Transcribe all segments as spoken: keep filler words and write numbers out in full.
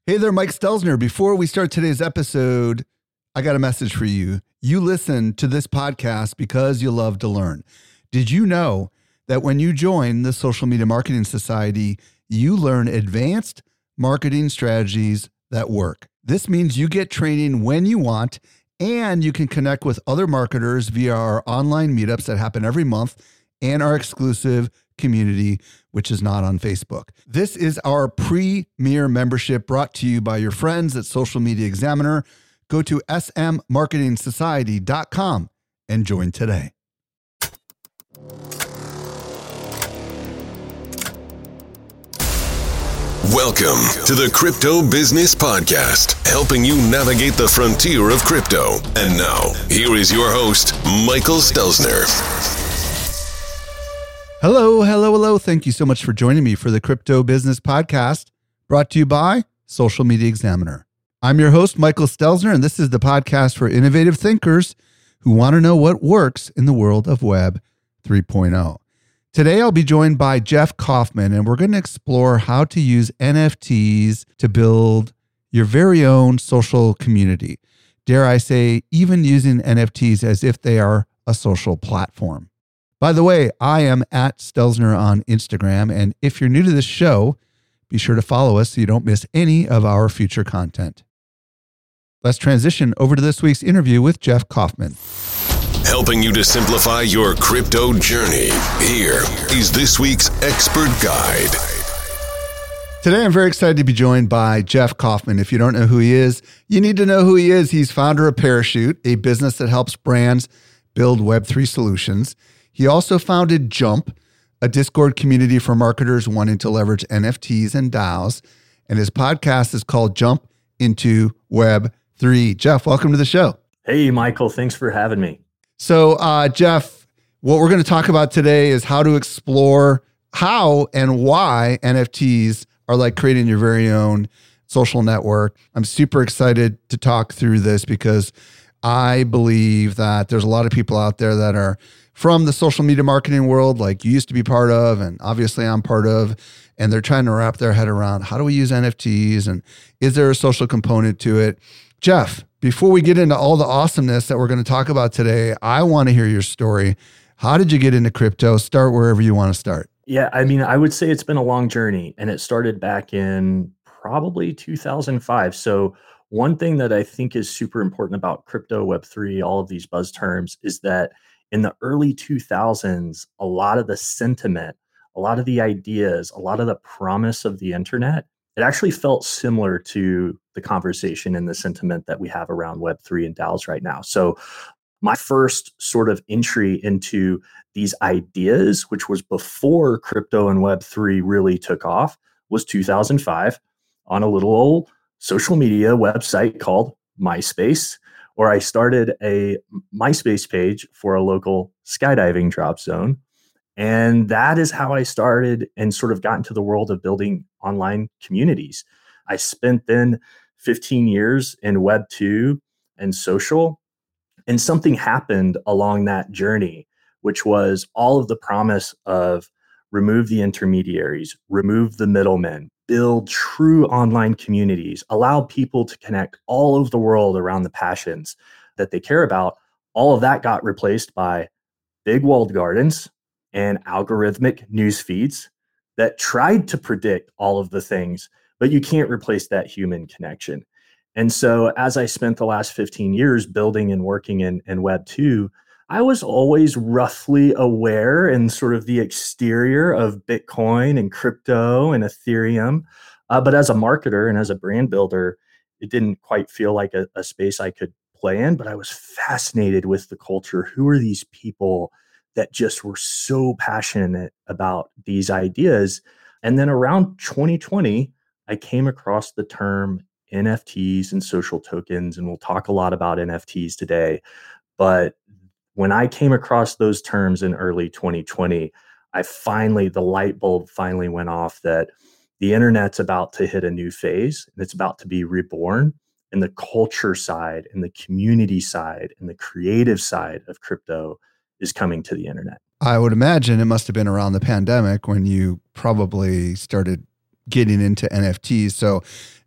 Hey there, Mike Stelzner. Before we start today's episode, I got a message for you. You listen to this podcast because you love to learn. Did you know that when you join the Social Media Marketing Society, you learn advanced marketing strategies that work? This means you get training when you want, and you can connect with other marketers via our online meetups that happen every month and our exclusive community, which is not on Facebook. This is our premier membership brought to you by your friends at Social Media Examiner. Go to s m marketing society dot com and join today. Welcome to the Crypto Business Podcast, helping you navigate the frontier of crypto. And now, here is your host, Michael Stelzner. Hello, hello, hello. Thank you so much for joining me for the Crypto Business Podcast, brought to you by Social Media Examiner. I'm your host, Michael Stelzner, and this is the podcast for innovative thinkers who want to know what works in the world of Web three point oh. Today, I'll be joined by Jeff Kaufman, and we're going to explore how to use N F Ts to build your very own social community. Dare I say, even using N F Ts as if they are a social platform. By the way, I am at Stelzner on Instagram, and if you're new to this show, be sure to follow us so you don't miss any of our future content. Let's transition over to this week's interview with Jeff Kaufman. Helping you to simplify your crypto journey, here is this week's expert guide. Today, I'm very excited to be joined by Jeff Kaufman. If you don't know who he is, you need to know who he is. He's founder of Parachute, a business that helps brands build Web three solutions. He also founded Jump, a Discord community for marketers wanting to leverage N F Ts and DAOs. And his podcast is called Jump into Web three. Jeff, welcome to the show. Hey, Michael. Thanks for having me. So, uh, Jeff, what we're going to talk about today is how to explore how and why N F Ts are like creating your very own social network. I'm super excited to talk through this because I believe that there's a lot of people out there that are from the social media marketing world, like you used to be part of, and obviously I'm part of, and they're trying to wrap their head around how do we use N F Ts and is there a social component to it? Jeff, before we get into all the awesomeness that we're going to talk about today, I want to hear your story. How did you get into crypto? Start wherever you want to start. Yeah, I mean, I would say it's been a long journey, and it started back in probably two thousand five. So one thing that I think is super important about crypto, Web three, all of these buzz terms is that in the early two thousands, a lot of the sentiment, a lot of the ideas, a lot of the promise of the internet, it actually felt similar to the conversation and the sentiment that we have around Web three and DAOs right now. So my first sort of entry into these ideas, which was before crypto and Web three really took off, was two thousand five on a little old social media website called MySpace, where I started a MySpace page for a local skydiving drop zone. And that is how I started and sort of got into the world of building online communities. I spent then fifteen years in Web two and social, and something happened along that journey, which was all of the promise of remove the intermediaries, remove the middlemen, build true online communities, allow people to connect all over the world around the passions that they care about. All of that got replaced by big walled gardens and algorithmic news feeds that tried to predict all of the things, but you can't replace that human connection. And so as I spent the last fifteen years building and working in, in Web two, I was always roughly aware in sort of the exterior of Bitcoin and crypto and Ethereum. Uh, but as a marketer and as a brand builder, it didn't quite feel like a, a space I could play in, but I was fascinated with the culture. Who are these people that just were so passionate about these ideas? And then around twenty twenty, I came across the term N F Ts and social tokens, and we'll talk a lot about N F Ts today. But when I came across those terms in early twenty twenty, I finally, the light bulb finally went off that the internet's about to hit a new phase and it's about to be reborn. And the culture side and the community side and the creative side of crypto is coming to the internet. I would imagine it must have been around the pandemic when you probably started getting into N F Ts. So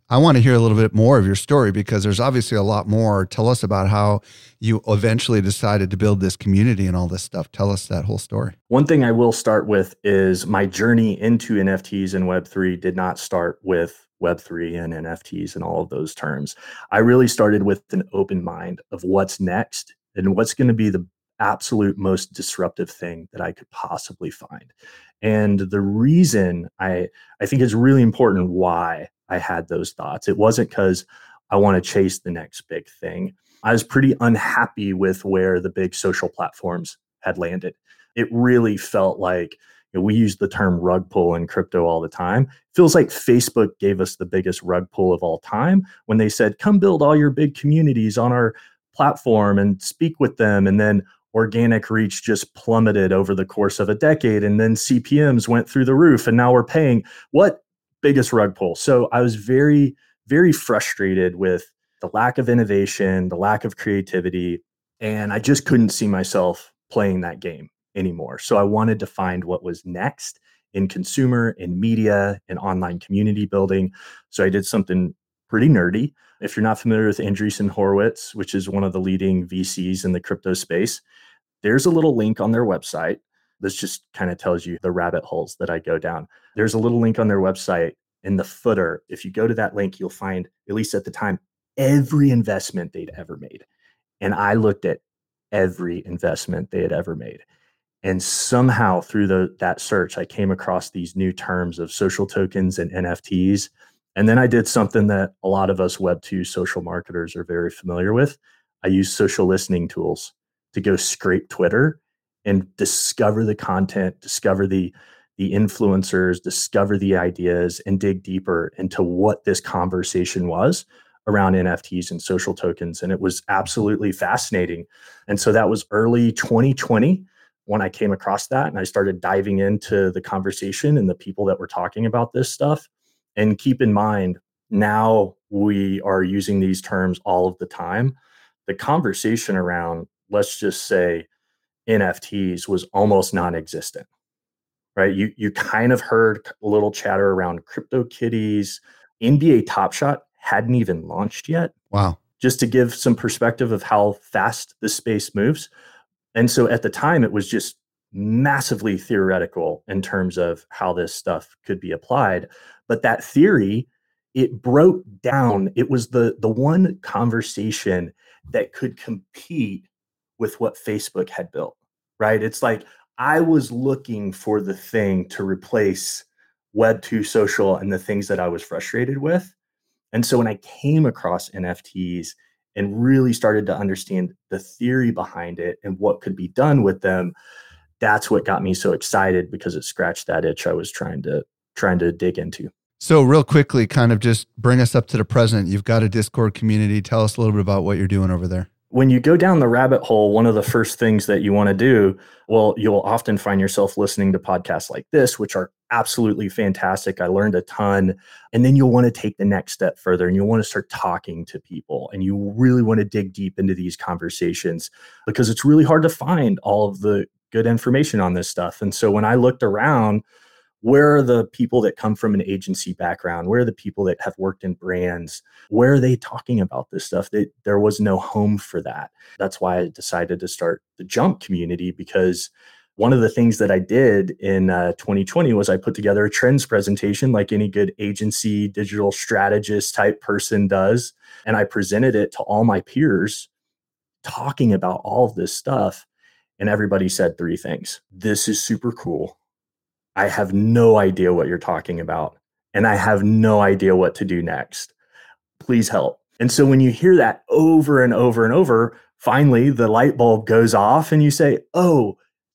I want to hear a little bit more of your story because there's obviously a lot more. Tell us about how you eventually decided to build this community and all this stuff. Tell us that whole story. One thing I will start with is my journey into N F Ts and Web three did not start with Web three and N F Ts and all of those terms. I really started with an open mind of what's next and what's going to be the absolute most disruptive thing that I could possibly find. And the reason I I think it's really important why I had those thoughts. It wasn't because I want to chase the next big thing. I was pretty unhappy with where the big social platforms had landed. It really felt like, you know, we use the term rug pull in crypto all the time. It feels like Facebook gave us the biggest rug pull of all time when they said, come build all your big communities on our platform and speak with them. And then organic reach just plummeted over the course of a decade. And then C P Ms went through the roof and now we're paying what? Biggest rug pull. So I was very, very frustrated with the lack of innovation, the lack of creativity, and I just couldn't see myself playing that game anymore. So I wanted to find what was next in consumer, in media, in online community building. So I did something pretty nerdy. If you're not familiar with Andreessen Horowitz, which is one of the leading V Cs in the crypto space, there's a little link on their website. This just kind of tells you the rabbit holes that I go down. There's a little link on their website in the footer. If you go to that link, you'll find, at least at the time, every investment they'd ever made. And I looked at every investment they had ever made. And somehow through the, that search, I came across these new terms of social tokens and N F Ts. And then I did something that a lot of us Web two social marketers are very familiar with. I used social listening tools to go scrape Twitter and discover the content, discover the, the influencers, discover the ideas, and dig deeper into what this conversation was around N F Ts and social tokens. And it was absolutely fascinating. And so that was early twenty twenty when I came across that. And I started diving into the conversation and the people that were talking about this stuff. And keep in mind, now we are using these terms all of the time. The conversation around, let's just say, N F Ts was almost non-existent, right? You you kind of heard a little chatter around CryptoKitties. N B A Top Shot hadn't even launched yet. Wow. Just to give some perspective of how fast this space moves. And so at the time, it was just massively theoretical in terms of how this stuff could be applied. But that theory, it broke down. It was the, the one conversation that could compete with what Facebook had built, right? It's like I was looking for the thing to replace Web two social and the things that I was frustrated with. And so when I came across N F Ts and really started to understand the theory behind it and what could be done with them, that's what got me so excited because it scratched that itch I was trying to trying to dig into. So real quickly, kind of just bring us up to the present. You've got a Discord community. Tell us a little bit about what you're doing over there. When you go down the rabbit hole, one of the first things that you want to do, well, you'll often find yourself listening to podcasts like this, which are absolutely fantastic. I learned a ton. And then you'll want to take the next step further and you'll want to start talking to people. And you really want to dig deep into these conversations because it's really hard to find all of the good information on this stuff. And so when I looked around, where are the people that come from an agency background? Where are the people that have worked in brands? Where are they talking about this stuff? They, there was no home for that. That's why I decided to start the Jump community, because one of the things that I did in uh, twenty twenty was I put together a trends presentation like any good agency, digital strategist type person does. And I presented it to all my peers talking about all of this stuff. And everybody said three things. This is super cool. I have no idea what you're talking about, and I have no idea what to do next. Please help. And so when you hear that over and over and over, finally the light bulb goes off and you say, oh,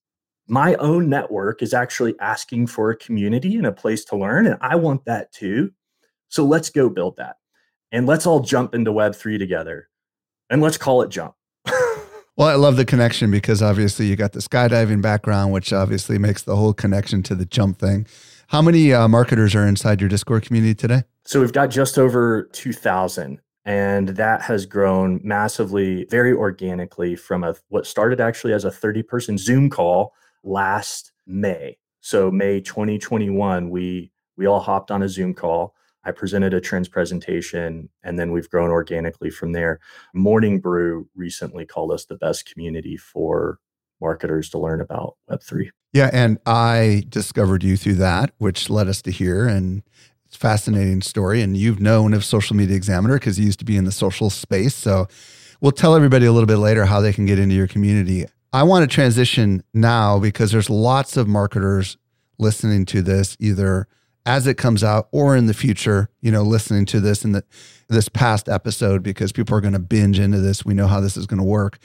my own network is actually asking for a community and a place to learn, and I want that too. So let's go build that. And let's all jump into Web three together, and let's call it Jump. Well, I love the connection because obviously you got the skydiving background, which obviously makes the whole connection to the Jump thing. How many uh, marketers are inside your Discord community today? So we've got just over two thousand, and that has grown massively, very organically from a what started actually as a thirty person Zoom call last May. So May twenty twenty-one, we we all hopped on a Zoom call. I presented a trends presentation, and then we've grown organically from there. Morning Brew recently called us the best community for marketers to learn about Web three. Yeah, and I discovered you through that, which led us to here, and it's a fascinating story. And you've known of Social Media Examiner because you used to be in the social space. So we'll tell everybody a little bit later how they can get into your community. I want to transition now because there's lots of marketers listening to this, either as it comes out or in the future, you know, listening to this in the, this past episode, because people are going to binge into this. We know how this is going to work.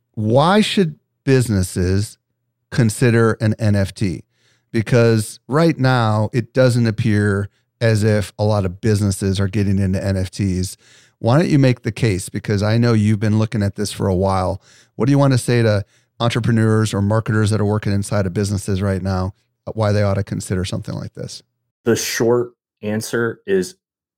Why should businesses consider an N F T? Because right now it doesn't appear as if a lot of businesses are getting into N F Ts. Why don't you make the case? Because I know you've been looking at this for a while. What do you want to say to entrepreneurs or marketers that are working inside of businesses right now, why they ought to consider something like this? The short answer is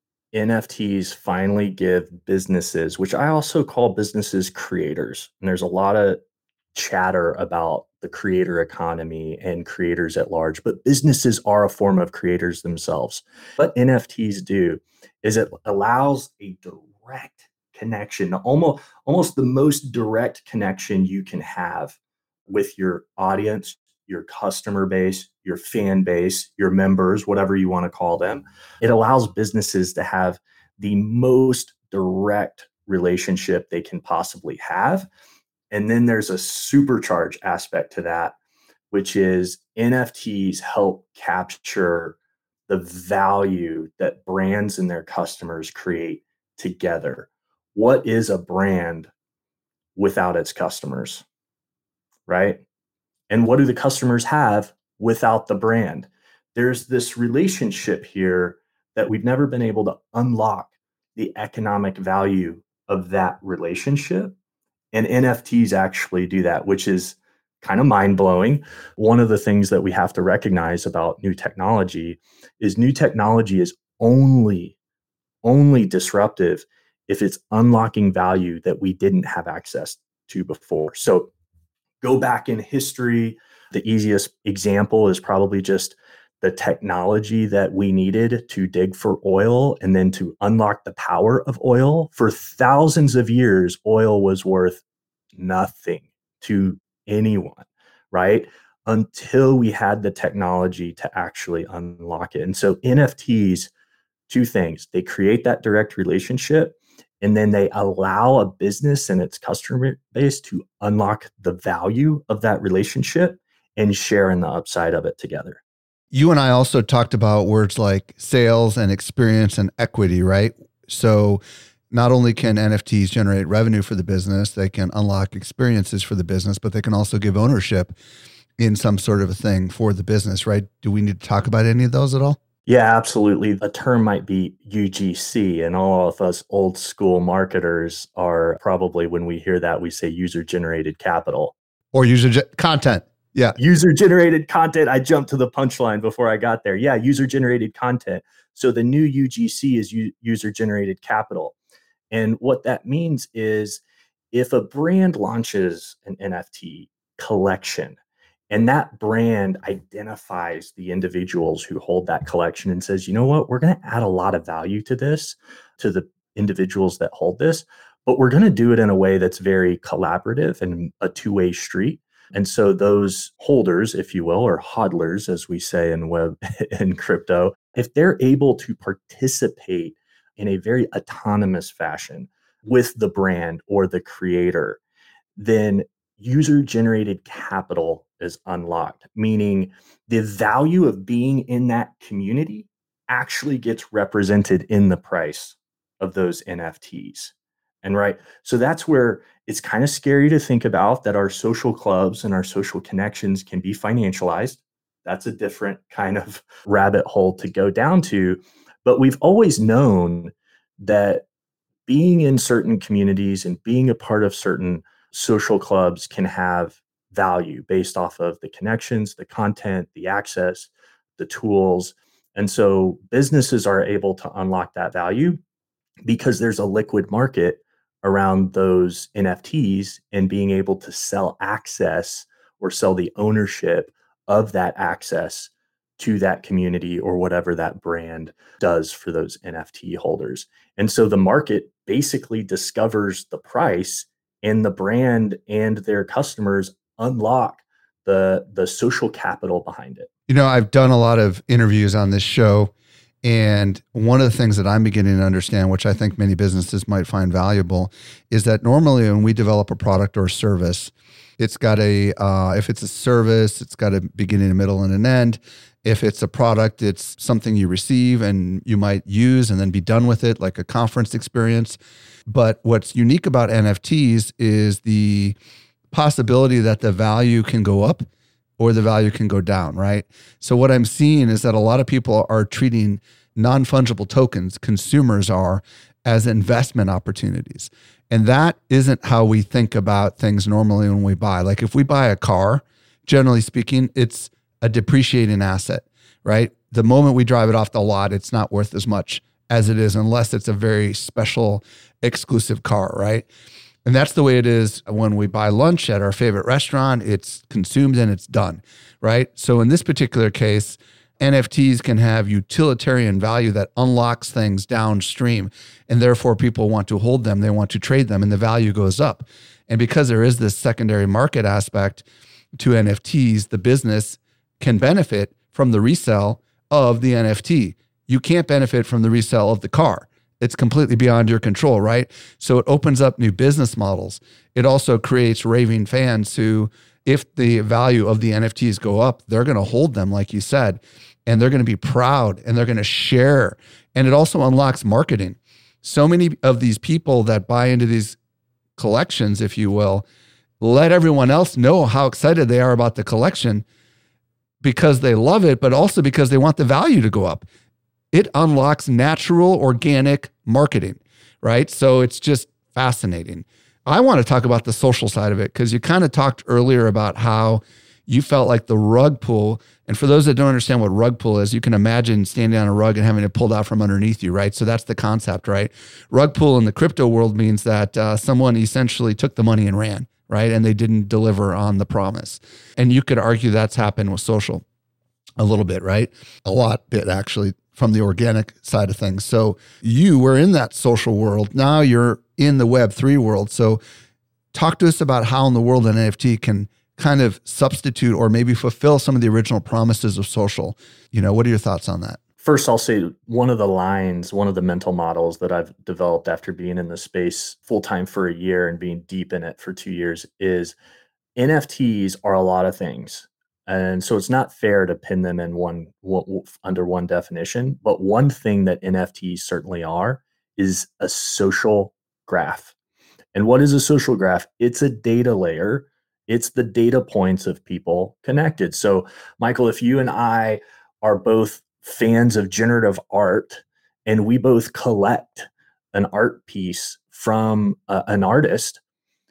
N F Ts finally give businesses, which I also call businesses creators. And there's a lot of chatter about the creator economy and creators at large, but businesses are a form of creators themselves. What N F Ts do is it allows a direct connection, almost, almost the most direct connection you can have with your audience, your customer base, your fan base, your members, whatever you want to call them. It allows businesses to have the most direct relationship they can possibly have. And then there's a supercharge aspect to that, which is N F Ts help capture the value that brands and their customers create together. What is a brand without its customers, right? And what do the customers have without the brand? There's this relationship here that we've never been able to unlock the economic value of that relationship. And N F Ts actually do that, which is kind of mind-blowing. One of the things that we have to recognize about new technology is new technology is only, only disruptive if it's unlocking value that we didn't have access to before. So go back in history. The easiest example is probably just the technology that we needed to dig for oil and then to unlock the power of oil. For thousands of years, oil was worth nothing to anyone, right? Until we had the technology to actually unlock it. And so N F Ts, two things, they create that direct relationship, and then they allow a business and its customer base to unlock the value of that relationship and share in the upside of it together. You and I also talked about words like sales and experience and equity, right? So not only can N F Ts generate revenue for the business, they can unlock experiences for the business, but they can also give ownership in some sort of a thing for the business, right? Do we need to talk about any of those at all? Yeah, absolutely. A term might be U G C, and all of us old school marketers are probably, when we hear that, we say user generated capital. Or user ge- content. Yeah. User generated content. I jumped to the punchline before I got there. Yeah, user generated content. So the new U G C is u- user generated capital. And what that means is if a brand launches an N F T collection and that brand identifies the individuals who hold that collection and says, you know what, we're going to add a lot of value to this, to the individuals that hold this, but we're going to do it in a way that's very collaborative and a two-way street. And so those holders, if you will, or hodlers, as we say in web and crypto, if they're able to participate in a very autonomous fashion with the brand or the creator, then user-generated capital is unlocked, meaning the value of being in that community actually gets represented in the price of those N F Ts. And right, so that's where it's kind of scary to think about that our social clubs and our social connections can be financialized. That's a different kind of rabbit hole to go down to. But we've always known that being in certain communities and being a part of certain social clubs can have value based off of the connections, the content, the access, the tools. And so businesses are able to unlock that value because there's a liquid market around those N F Ts and being able to sell access or sell the ownership of that access to that community or whatever that brand does for those N F T holders. And so the market basically discovers the price, and the brand and their customers unlock the the social capital behind it. You know, I've done a lot of interviews on this show, and one of the things that I'm beginning to understand, which I think many businesses might find valuable, is that normally when we develop a product or a service, it's got a, uh, if it's a service, it's got a beginning, a middle, and an end. If it's a product, it's something you receive and you might use and then be done with it, like a conference experience. But what's unique about N F Ts is the possibility that the value can go up or the value can go down, right? So what I'm seeing is that a lot of people are treating non-fungible tokens, consumers are, as investment opportunities. And that isn't how we think about things normally when we buy. Like if we buy a car, generally speaking, it's a depreciating asset, right? The moment we drive it off the lot, it's not worth as much as it is unless it's a very special, exclusive car, right? And that's the way it is when we buy lunch at our favorite restaurant. It's consumed and it's done, right? So in this particular case, N F Ts can have utilitarian value that unlocks things downstream, and therefore people want to hold them, they want to trade them, and the value goes up. And because there is this secondary market aspect to N F Ts, the business can benefit from the resale of the N F T. You can't benefit from the resale of the car. It's completely beyond your control, right? So it opens up new business models. It also creates raving fans who, if the value of the N F Ts go up, they're going to hold them, like you said, and they're going to be proud and they're going to share. And it also unlocks marketing. So many of these people that buy into these collections, if you will, let everyone else know how excited they are about the collection because they love it, but also because they want the value to go up. It unlocks natural, organic marketing, right? So it's just fascinating. I want to talk about the social side of it because you kind of talked earlier about how you felt like the rug pull. And for those that don't understand what rug pull is, you can imagine standing on a rug and having it pulled out from underneath you, right? So that's the concept, right? Rug pull in the crypto world means that uh, someone essentially took the money and ran, right? And they didn't deliver on the promise. And you could argue that's happened with social a little bit, right? A lot bit actually from the organic side of things. So you were in that social world. Now you're in the Web three world. So talk to us about how in the world an N F T can kind of substitute or maybe fulfill some of the original promises of social. You know, what are your thoughts on that? First, I'll say one of the lines, one of the mental models that I've developed after being in the space full-time for a year and being deep in it for two years is N F Ts are a lot of things. And so it's not fair to pin them in one, one under one definition. But one thing that N F Ts certainly are is a social graph. And what is a social graph? It's a data layer. It's the data points of people connected. So, Michael, if you and I are both fans of generative art and we both collect an art piece from uh, an artist,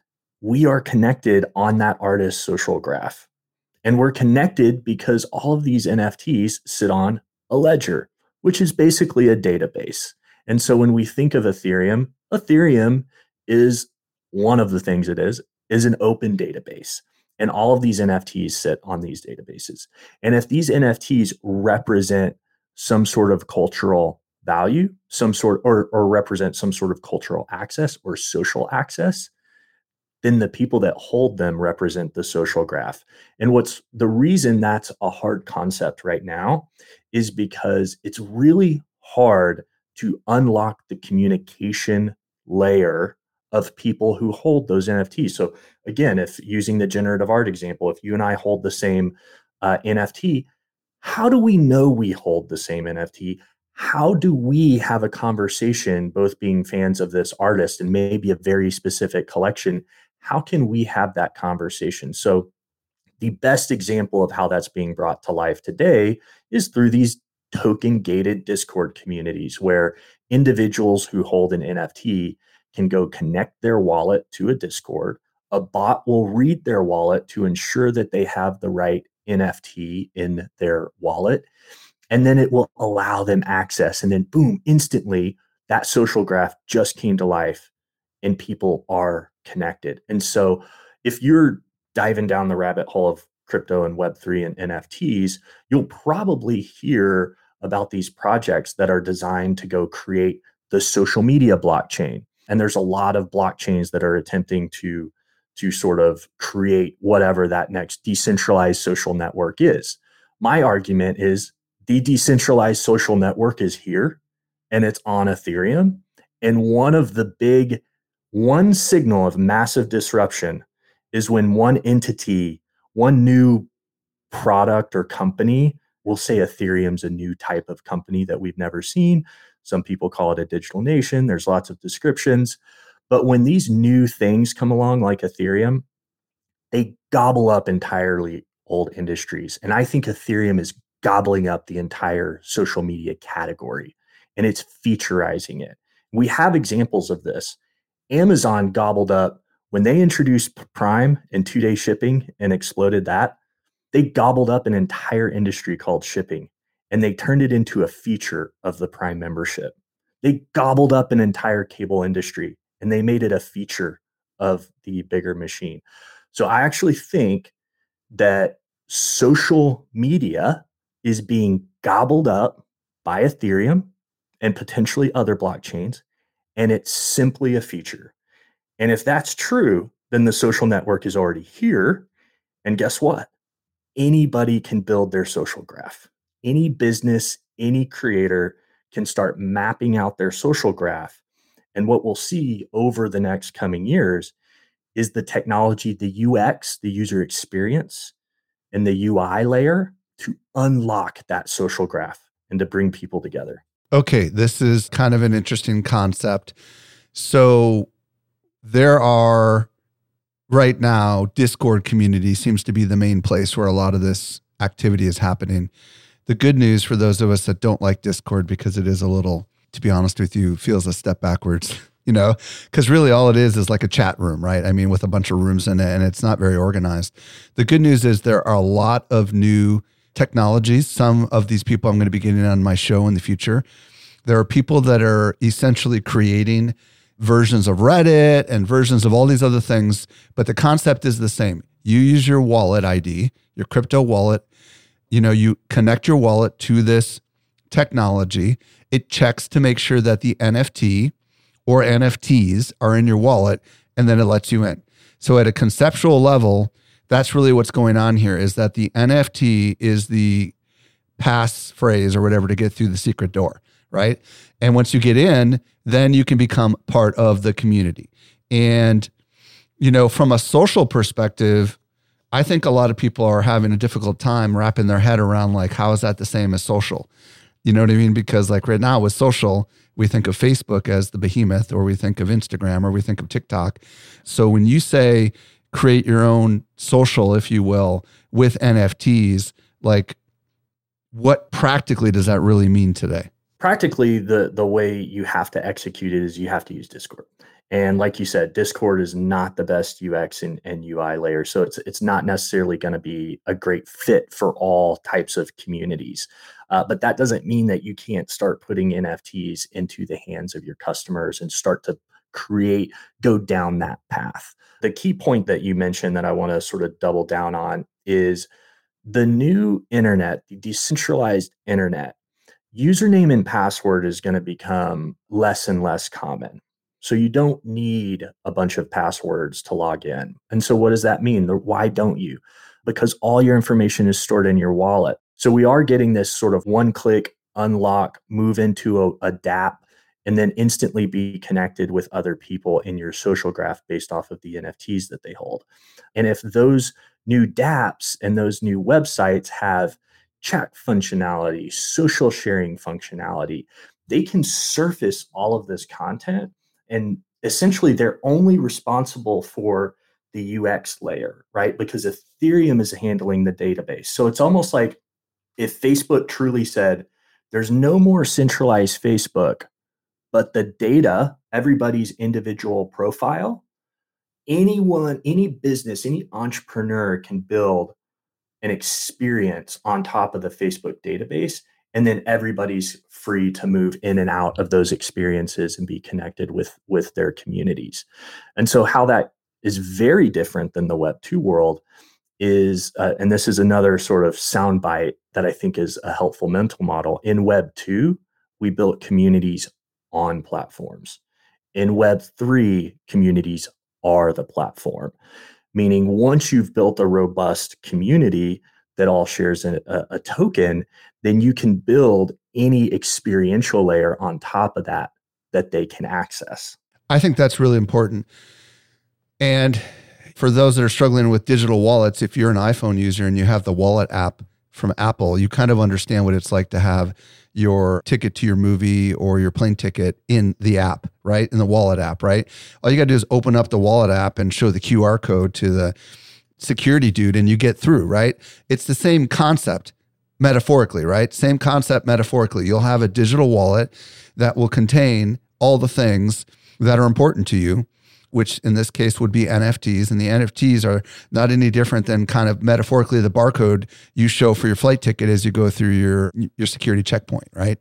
we are connected on that artist's social graph. And we're connected because all of these N F Ts sit on a ledger, which is basically a database. And so when we think of Ethereum, Ethereum is one of the things it is, is an open database. And all of these N F Ts sit on these databases. And if these N F Ts represent some sort of cultural value, some sort or, or represent some sort of cultural access or social access, then the people that hold them represent the social graph. And what's the reason that's a hard concept right now is because it's really hard to unlock the communication layer of people who hold those N F Ts. So again, if using the generative art example, if you and I hold the same uh, N F T, how do we know we hold the same N F T? How do we have a conversation, both being fans of this artist and maybe a very specific collection? How can we have that conversation? So the best example of how that's being brought to life today is through these token gated Discord communities where individuals who hold an N F T can go connect their wallet to a Discord. A bot will read their wallet to ensure that they have the right N F T in their wallet. And then it will allow them access. And then boom, instantly that social graph just came to life and people are connected. And so if you're diving down the rabbit hole of crypto and Web three and N F Ts, you'll probably hear about these projects that are designed to go create the social media blockchain. And there's a lot of blockchains that are attempting to, to sort of create whatever that next decentralized social network is. My argument is the decentralized social network is here and it's on Ethereum. And one of the big, one signal of massive disruption is when one entity, one new product or company, we'll say Ethereum's a new type of company that we've never seen. Some people call it a digital nation. There's lots of descriptions. But when these new things come along like Ethereum, they gobble up entirely old industries. And I think Ethereum is gobbling up the entire social media category, and it's featureizing it. We have examples of this. Amazon gobbled up when they introduced Prime and two-day shipping and exploded that. They gobbled up an entire industry called shipping, and they turned it into a feature of the Prime membership. They gobbled up an entire cable industry, and they made it a feature of the bigger machine. So I actually think that social media is being gobbled up by Ethereum and potentially other blockchains, and it's simply a feature. And if that's true, then the social network is already here. And guess what? Anybody can build their social graph. Any business, any creator can start mapping out their social graph. And what we'll see over the next coming years is the technology, the U X, the user experience, and the U I layer to unlock that social graph and to bring people together. Okay, this is kind of an interesting concept. So there are right now, Discord community seems to be the main place where a lot of this activity is happening. The good news for those of us that don't like Discord, because it is a little, to be honest with you, feels a step backwards, you know, because really all it is is like a chat room, right? I mean, with a bunch of rooms in it, and it's not very organized. The good news is there are a lot of new technologies. Some of these people I'm going to be getting on my show in the future. There are people that are essentially creating versions of Reddit and versions of all these other things, but the concept is the same. You use your wallet I D, your crypto wallet, you know, you connect your wallet to this technology. It checks to make sure that the N F T or N F Ts are in your wallet, and then it lets you in. So at a conceptual level, that's really what's going on here, is that the N F T is the passphrase or whatever to get through the secret door, right? And once you get in, then you can become part of the community. And, you know, from a social perspective, I think a lot of people are having a difficult time wrapping their head around, like, how is that the same as social? You know what I mean? Because like right now with social, we think of Facebook as the behemoth, or we think of Instagram, or we think of TikTok. So when you say create your own social, if you will, with N F Ts, like, what practically does that really mean today? Practically, the the way you have to execute it is you have to use Discord. And like you said, Discord is not the best U X and, and U I layer. So it's it's not necessarily going to be a great fit for all types of communities. Uh, but that doesn't mean that you can't start putting N F Ts into the hands of your customers and start to create, go down that path. The key point that you mentioned that I want to sort of double down on is the new internet, the decentralized internet. Username and password is going to become less and less common. So you don't need a bunch of passwords to log in. And so what does that mean? Why don't you? Because all your information is stored in your wallet. So we are getting this sort of one-click unlock, move into a, a dApp, and then instantly be connected with other people in your social graph based off of the N F Ts that they hold. And if those new dApps and those new websites have chat functionality, social sharing functionality, they can surface all of this content, and essentially they're only responsible for the U X layer, right? Because Ethereum is handling the database. So it's almost like if Facebook truly said, there's no more centralized Facebook, but the data, everybody's individual profile, anyone, any business, any entrepreneur can build an experience on top of the Facebook database, and then everybody's free to move in and out of those experiences and be connected with, with their communities. And so how that is very different than the Web two world is, uh, and this is another sort of soundbite that I think is a helpful mental model. In Web two, we built communities on platforms. In Web three, communities are the platform, meaning once you've built a robust community that all shares a, a, a token, then you can build any experiential layer on top of that that they can access. I think that's really important. And for those that are struggling with digital wallets, if you're an iPhone user and you have the wallet app from Apple, you kind of understand what it's like to have your ticket to your movie or your plane ticket in the app, right? In the wallet app, right? All you got to do is open up the wallet app and show the Q R code to the security dude and you get through, right? It's the same concept metaphorically, right? Same concept metaphorically. You'll have a digital wallet that will contain all the things that are important to you, which in this case would be N F Ts. And the N F Ts are not any different than kind of metaphorically the barcode you show for your flight ticket as you go through your, your security checkpoint, right?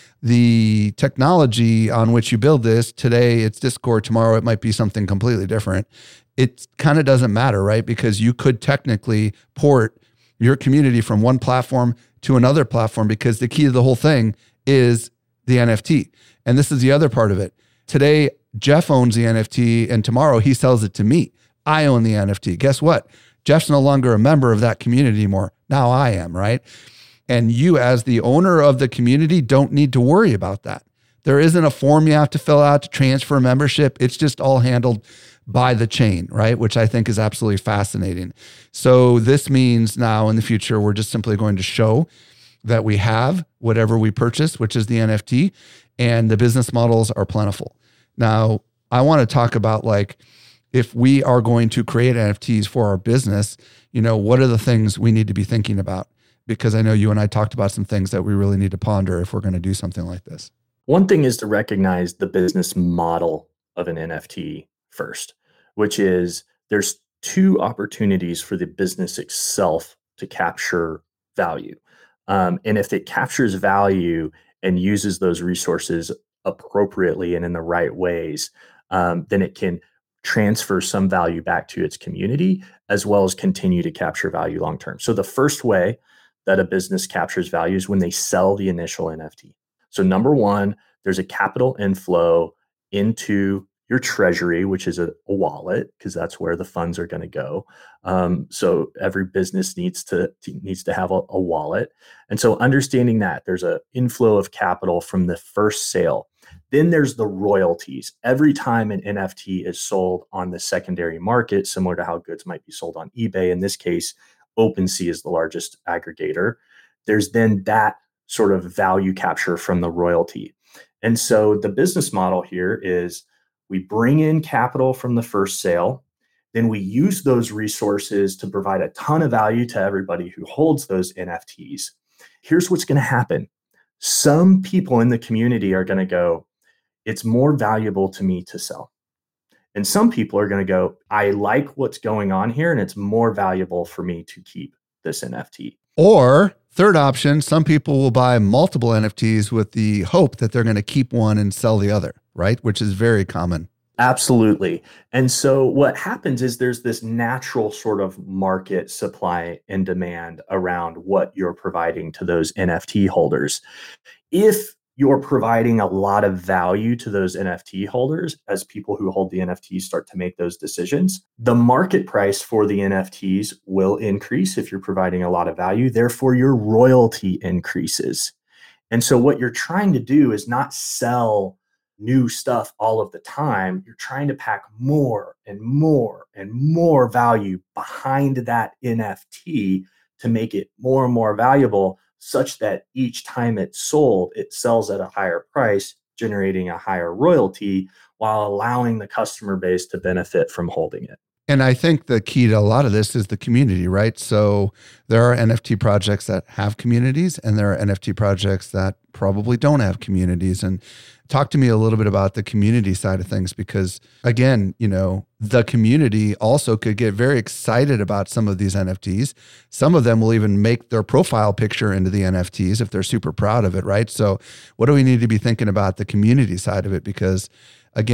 The technology on which you build this, today it's Discord, tomorrow it might be something completely different. It kind of doesn't matter, right? Because you could technically port your community from one platform to another platform, because the key to the whole thing is the N F T. And this is the other part of it. Today, Jeff owns the N F T and tomorrow he sells it to me. I own the N F T. Guess what? Jeff's no longer a member of that community anymore. Now I am, right? And you as the owner of the community don't need to worry about that. There isn't a form you have to fill out to transfer membership. It's just all handled by the chain, right? Which I think is absolutely fascinating. So this means now in the future, we're just simply going to show that we have whatever we purchase, which is the N F T, and the business models are plentiful. Now, I want to talk about, like, if we are going to create N F Ts for our business, you know, what are the things we need to be thinking about? Because I know you and I talked about some things that we really need to ponder if we're going to do something like this. One thing is to recognize the business model of an N F T first, which is there's two opportunities for the business itself to capture value. Um, and if it captures value and uses those resources appropriately and in the right ways, um, then it can transfer some value back to its community, as well as continue to capture value long term. So the first way that a business captures value is when they sell the initial N F T. So number one, there's a capital inflow into your treasury, which is a, a wallet, because that's where the funds are going to go. Um, so every business needs to, to needs to have a, a wallet. And so understanding that there's an inflow of capital from the first sale. Then there's the royalties. Every time an N F T is sold on the secondary market, similar to how goods might be sold on eBay, in this case, OpenSea is the largest aggregator. There's then that sort of value capture from the royalty. And so the business model here is we bring in capital from the first sale, then we use those resources to provide a ton of value to everybody who holds those N F Ts. Here's what's going to happen. Some people in the community are going to go, it's more valuable to me to sell. And some people are going to go, I like what's going on here and it's more valuable for me to keep this N F T. Or third option, some people will buy multiple N F Ts with the hope that they're going to keep one and sell the other, right? Which is very common. Absolutely. And so what happens is there's this natural sort of market supply and demand around what you're providing to those N F T holders. If you're providing a lot of value to those N F T holders, as people who hold the N F Ts start to make those decisions, the market price for the N F Ts will increase if you're providing a lot of value. Therefore, your royalty increases. And so what you're trying to do is not sell new stuff all of the time. You're trying to pack more and more and more value behind that N F T to make it more and more valuable, such that each time it's sold, it sells at a higher price, generating a higher royalty while allowing the customer base to benefit from holding it. And I think the key to a lot of this is the community, right? So there are N F T projects that have communities and there are N F T projects that probably don't have communities. And talk to me a little bit about the community side of things, because again, you know, the community also could get very excited about some of these N F Ts. Some of them will even make their profile picture into the N F Ts if they're super proud of it, right? So what do we need to be thinking about the community side of it? Because again,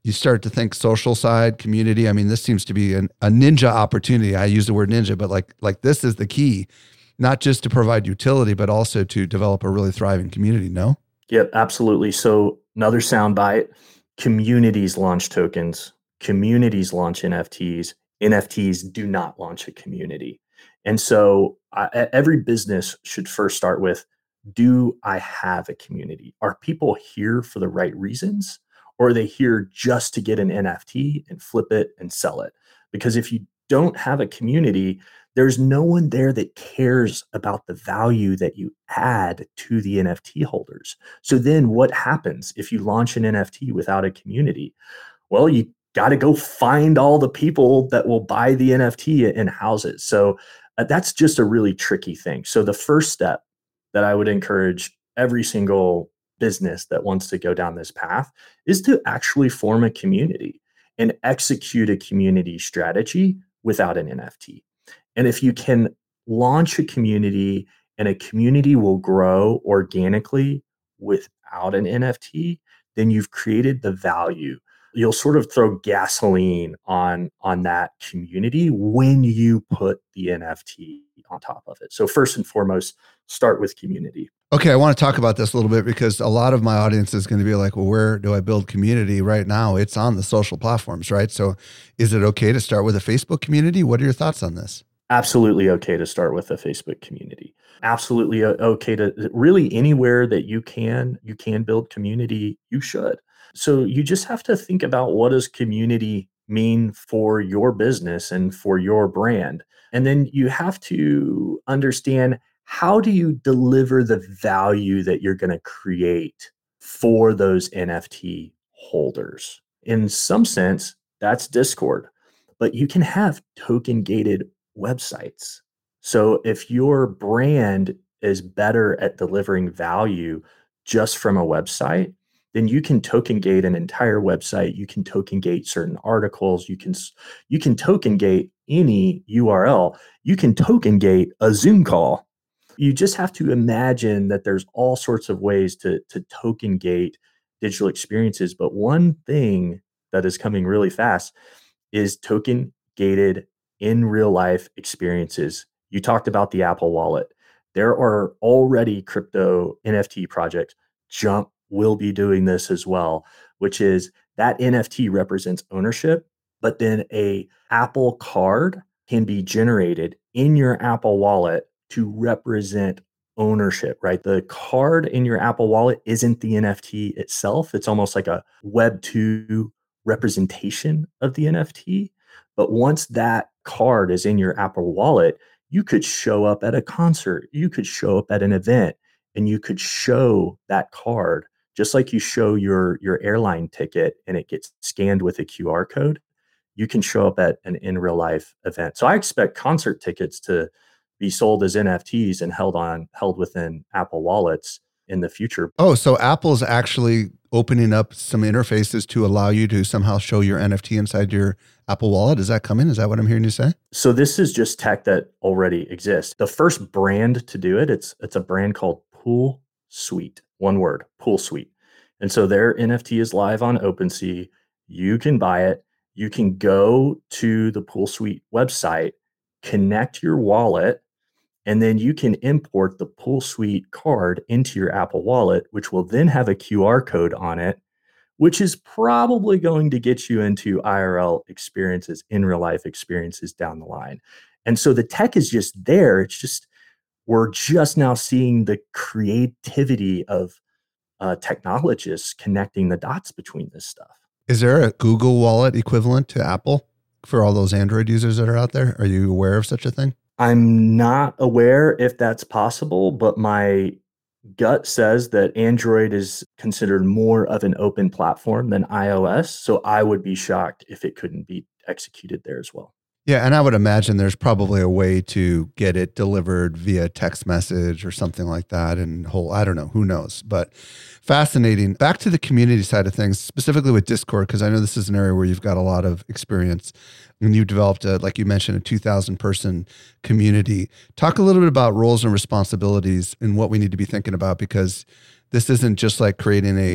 you start to think social side, community. I mean, this seems to be an, a ninja opportunity. I use the word ninja, but like, like this is the key, not just to provide utility, but also to develop a really thriving community, no? Yep, absolutely. So another soundbite, communities launch tokens, communities launch N F Ts, N F Ts do not launch a community. And so I, every business should first start with, do I have a community? Are people here for the right reasons? Or are they here just to get an N F T and flip it and sell it? Because if you don't have a community, there's no one there that cares about the value that you add to the N F T holders. So then what happens if you launch an N F T without a community? Well, you got to go find all the people that will buy the N F T and house it. So uh, that's just a really tricky thing. So the first step that I would encourage every single business that wants to go down this path is to actually form a community and execute a community strategy without an N F T. And if you can launch a community and a community will grow organically without an N F T, then you've created the value. You'll sort of throw gasoline on, on that community when you put the N F T on top of it. So first and foremost, start with community. Okay, I want to talk about this a little bit because a lot of my audience is going to be like, well, where do I build community right now? It's on the social platforms, right? So is it okay to start with a Facebook community? What are your thoughts on this? Absolutely okay to start with a Facebook community. Absolutely okay to really anywhere that you can, you can build community, you should. So you just have to think about, what does community mean for your business and for your brand? And then you have to understand, how do you deliver the value that you're going to create for those N F T holders? In some sense, that's Discord, but you can have token gated websites. So if your brand is better at delivering value just from a website, then you can token gate an entire website. You can token gate certain articles. You can, you can token gate any U R L. You can token gate a Zoom call. You just have to imagine that there's all sorts of ways to, to token gate digital experiences. But one thing that is coming really fast is token gated in real life experiences. You talked about the Apple Wallet. There are already crypto N F T projects. Jump will be doing this as well, which is that N F T represents ownership, but then a Apple card can be generated in your Apple Wallet to represent ownership, right? The card in your Apple Wallet isn't the N F T itself. It's almost like a Web two representation of the N F T. But once that card is in your Apple Wallet, you could show up at a concert, you could show up at an event, and you could show that card, just like you show your, your airline ticket and it gets scanned with a Q R code. You can show up at an in real life event. So I expect concert tickets to be sold as N F Ts and held on held within Apple wallets in the future. Oh, so Apple's actually opening up some interfaces to allow you to somehow show your N F T inside your Apple Wallet. Is that coming? Is that what I'm hearing you say? So this is just tech that already exists. The first brand to do it, it's it's a brand called Pool Suite. One word, Pool Suite. And so their N F T is live on OpenSea. You can buy it. You can go to the Pool Suite website, connect your wallet, and then you can import the Pool Suite card into your Apple Wallet, which will then have a Q R code on it, which is probably going to get you into I R L experiences, in real life experiences down the line. And so the tech is just there. It's just, we're just now seeing the creativity of uh, technologists connecting the dots between this stuff. Is there a Google Wallet equivalent to Apple for all those Android users that are out there? Are you aware of such a thing? I'm not aware if that's possible, but my gut says that Android is considered more of an open platform than iOS. So I would be shocked if it couldn't be executed there as well. Yeah, and I would imagine there's probably a way to get it delivered via text message or something like that. And whole, I don't know, who knows? But fascinating. Back to the community side of things, specifically with Discord, because I know this is an area where you've got a lot of experience. And you developed, a, like you mentioned, a two thousand person community. Talk a little bit about roles and responsibilities and what we need to be thinking about, because this isn't just like creating a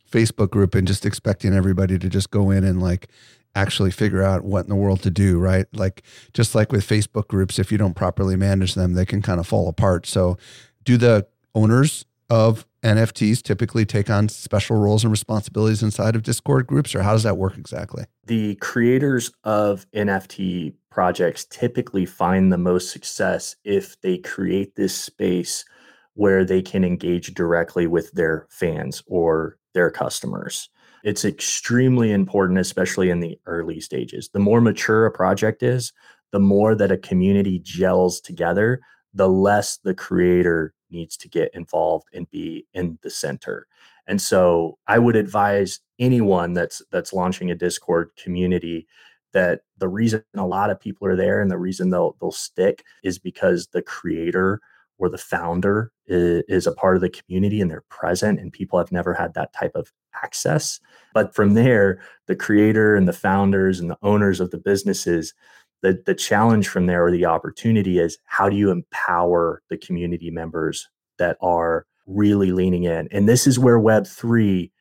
Facebook group and just expecting everybody to just go in and like actually figure out what in the world to do, right? Like just like with Facebook groups, if you don't properly manage them, they can kind of fall apart. So do the owners of N F Ts typically take on special roles and responsibilities inside of Discord groups, or how does that work exactly? The creators of N F T projects typically find the most success if they create this space where they can engage directly with their fans or their customers. It's extremely important, especially in the early stages. The more mature a project is, the more that a community gels together, the less the creator needs to get involved and be in the center. And so I would advise anyone that's that's launching a Discord community that the reason a lot of people are there and the reason they'll they'll stick is because the creator or the founder is, is a part of the community and they're present, and people have never had that type of access. But from there, the creator and the founders and the owners of the businesses, the, the challenge from there or the opportunity is how do you empower the community members that are really leaning in? And this is where Web three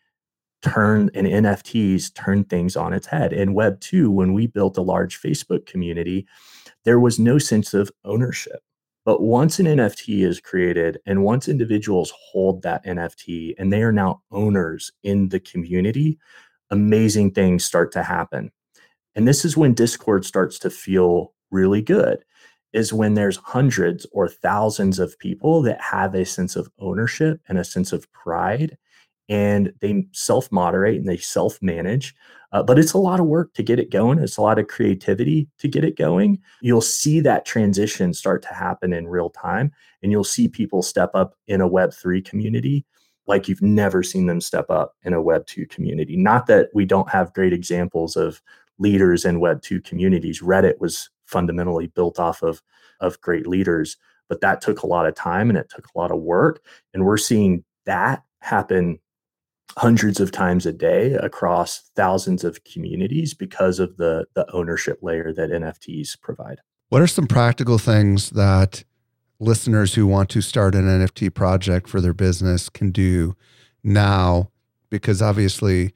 turn and N F Ts turn things on its head. In Web two, when we built a large Facebook community, there was no sense of ownership. But once an N F T is created and once individuals hold that N F T and they are now owners in the community, amazing things start to happen. And this is when Discord starts to feel really good, is when there's hundreds or thousands of people that have a sense of ownership and a sense of pride, and they self-moderate and they self-manage. Uh, but it's a lot of work to get it going. It's a lot of creativity to get it going. You'll see that transition start to happen in real time, and you'll see people step up in a Web three community like you've never seen them step up in a Web two community. Not that we don't have great examples of leaders in Web two communities. Reddit was fundamentally built off of, of great leaders, but that took a lot of time and it took a lot of work. And we're seeing that happen hundreds of times a day across thousands of communities because of the, the ownership layer that N F Ts provide. What are some practical things that listeners who want to start an N F T project for their business can do now? Because obviously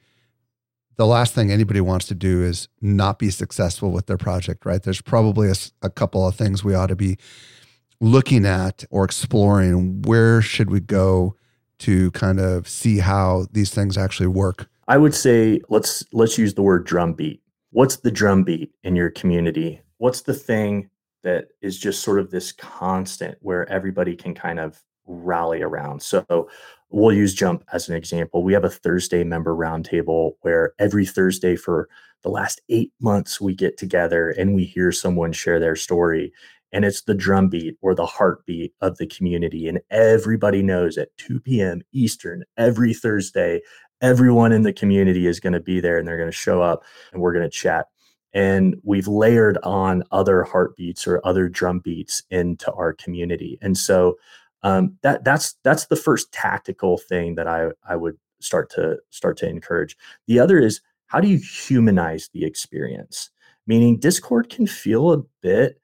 the last thing anybody wants to do is not be successful with their project, right? There's probably a, a couple of things we ought to be looking at or exploring. Where should we go to kind of see how these things actually work? I would say let's let's use the word drumbeat. What's the drumbeat in your community? What's the thing that is just sort of this constant where everybody can kind of rally around? So we'll use Jump as an example. We have a Thursday member roundtable where every Thursday for the last eight months we get together and we hear someone share their story. And it's the drumbeat or the heartbeat of the community. And everybody knows at two p.m. Eastern every Thursday, everyone in the community is going to be there and they're going to show up and we're going to chat. And we've layered on other heartbeats or other drum beats into our community. And so um, that that's that's the first tactical thing that I, I would start to start to encourage. The other is, how do you humanize the experience? Meaning Discord can feel a bit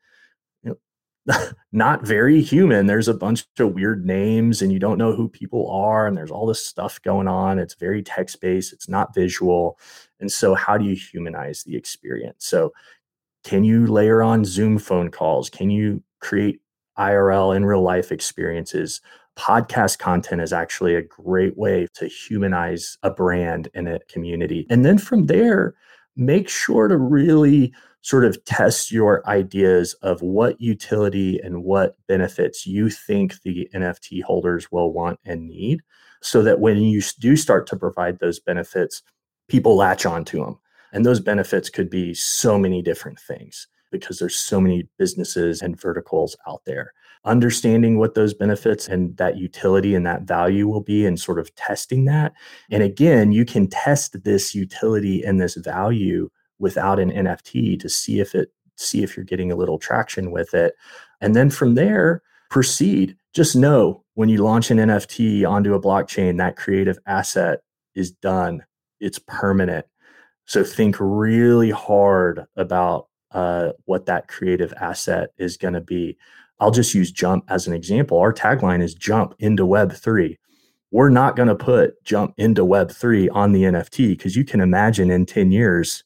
not very human. There's a bunch of weird names and you don't know who people are. And there's all this stuff going on. It's very text-based. It's not visual. And so how do you humanize the experience? So can you layer on Zoom phone calls? Can you create I R L in real life experiences? Podcast content is actually a great way to humanize a brand and a community. And then from there, make sure to really sort of test your ideas of what utility and what benefits you think the N F T holders will want and need, so that when you do start to provide those benefits, people latch onto them. And those benefits could be so many different things because there's so many businesses and verticals out there. Understanding what those benefits and that utility and that value will be and sort of testing that. And again, you can test this utility and this value without an N F T to see if it see if you're getting a little traction with it. And then from there, proceed. Just know when you launch an N F T onto a blockchain, that creative asset is done. It's permanent. So think really hard about uh, what that creative asset is going to be. I'll just use Jump as an example. Our tagline is Jump into Web three. we're not going to put jump into Web three on the N F T, because you can imagine in ten years,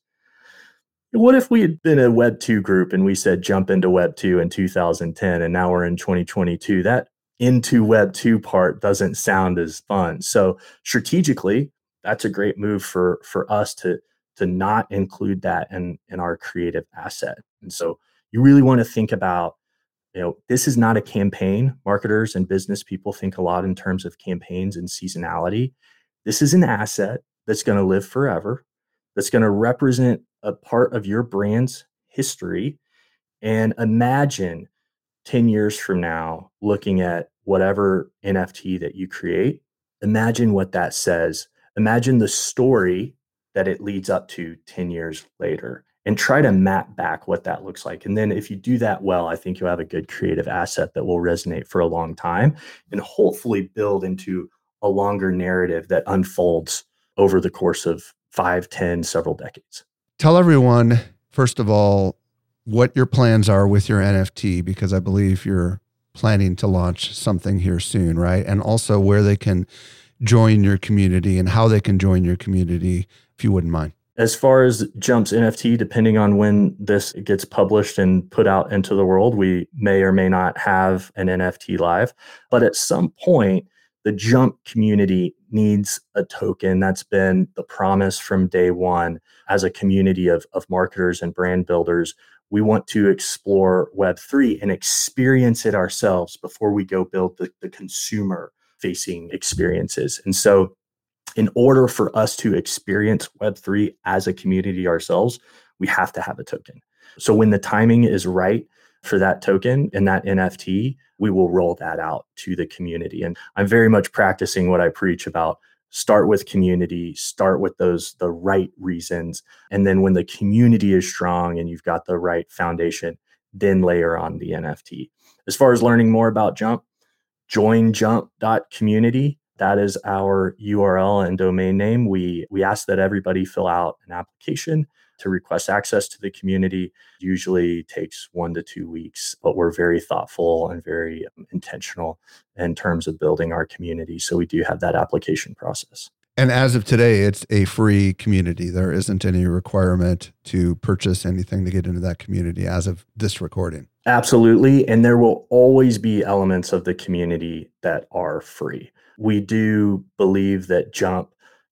what if we had been a Web two group and we said jump into Web two in two thousand ten, and now we're in twenty twenty-two? That into Web two part doesn't sound as fun. So strategically, that's a great move for, for us to, to not include that in, in our creative asset. And so you really want to think about, you know, this is not a campaign. Marketers and business people think a lot in terms of campaigns and seasonality. This is an asset that's going to live forever, that's going to represent a part of your brand's history. And imagine ten years from now, looking at whatever N F T that you create, imagine what that says. Imagine the story that it leads up to ten years later, and try to map back what that looks like. And then if you do that well, I think you'll have a good creative asset that will resonate for a long time and hopefully build into a longer narrative that unfolds over the course of five, ten, several decades. Tell everyone, first of all, what your plans are with your N F T, because I believe you're planning to launch something here soon, right? And also where they can join your community and how they can join your community, if you wouldn't mind. As far as Jump's N F T, depending on when this gets published and put out into the world, we may or may not have an N F T live. But at some point, the Jump community needs a token. That's been the promise from day one. As a community of, of marketers and brand builders, we want to explore Web three and experience it ourselves before we go build the, the consumer-facing experiences. And so in order for us to experience Web three as a community ourselves, we have to have a token. So when the timing is right for that token and that N F T, we will roll that out to the community. And I'm very much practicing what I preach about: start with community, start with those, the right reasons. And then when the community is strong and you've got the right foundation, then layer on the N F T. As far as learning more about Jump, join jump dot community. That is our U R L and domain name. We we ask that everybody fill out an application to request access to the community. Usually takes one to two weeks, but we're very thoughtful and very intentional in terms of building our community. So we do have that application process. And as of today, it's a free community. There isn't any requirement to purchase anything to get into that community as of this recording. Absolutely. And there will always be elements of the community that are free. We do believe that Jump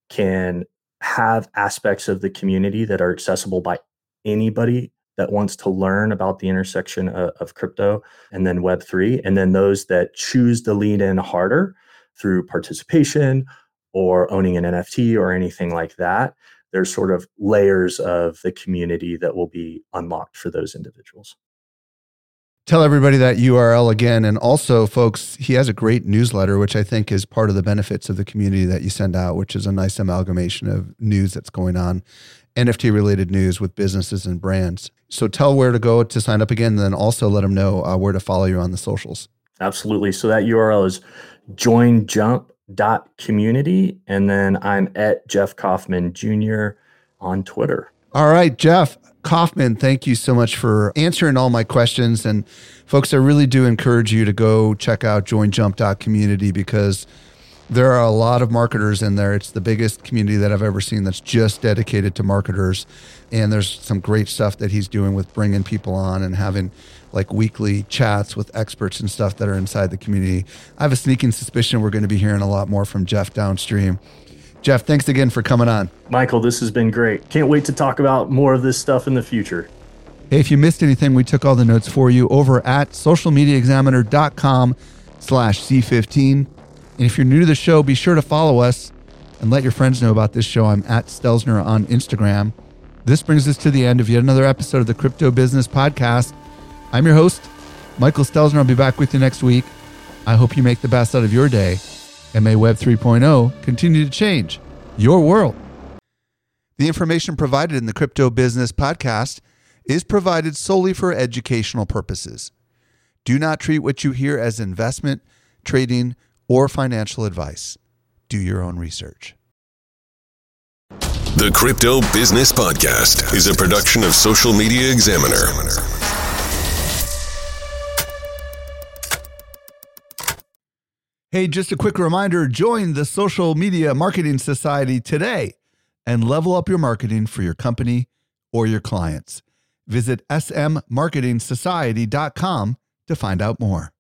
can have aspects of the community that are accessible by anybody that wants to learn about the intersection of, of crypto and then Web three. And then those that choose to lean in harder through participation or owning an N F T or anything like that, there's sort of layers of the community that will be unlocked for those individuals. Tell everybody that U R L again. And also, folks, he has a great newsletter, which I think is part of the benefits of the community that you send out, which is a nice amalgamation of news that's going on, N F T related news with businesses and brands. So tell where to go to sign up again, and then also let them know uh, where to follow you on the socials. Absolutely. So that U R L is join jump dot community. And then I'm at Jeff Kaufman Junior on Twitter. All right, Jeff Kaufman, thank you so much for answering all my questions. And folks, I really do encourage you to go check out join jump dot community, because there are a lot of marketers in there. It's the biggest community that I've ever seen that's just dedicated to marketers. And there's some great stuff that he's doing with bringing people on and having like weekly chats with experts and stuff that are inside the community. I have a sneaking suspicion we're going to be hearing a lot more from Jeff downstream. Jeff, thanks again for coming on. Michael, this has been great. Can't wait to talk about more of this stuff in the future. Hey, if you missed anything, we took all the notes for you over at social media examiner dot com slash C fifteen. And if you're new to the show, be sure to follow us and let your friends know about this show. I'm at Stelzner on Instagram. This brings us to the end of yet another episode of the Crypto Business Podcast. I'm your host, Michael Stelzner. I'll be back with you next week. I hope you make the best out of your day, and may Web three point oh continue to change your world. The information provided in the Crypto Business Podcast is provided solely for educational purposes. Do not treat what you hear as investment, trading, or financial advice. Do your own research. The Crypto Business Podcast is a production of Social Media Examiner. Hey, just a quick reminder, join the Social Media Marketing Society today and level up your marketing for your company or your clients. Visit s m marketing society dot com to find out more.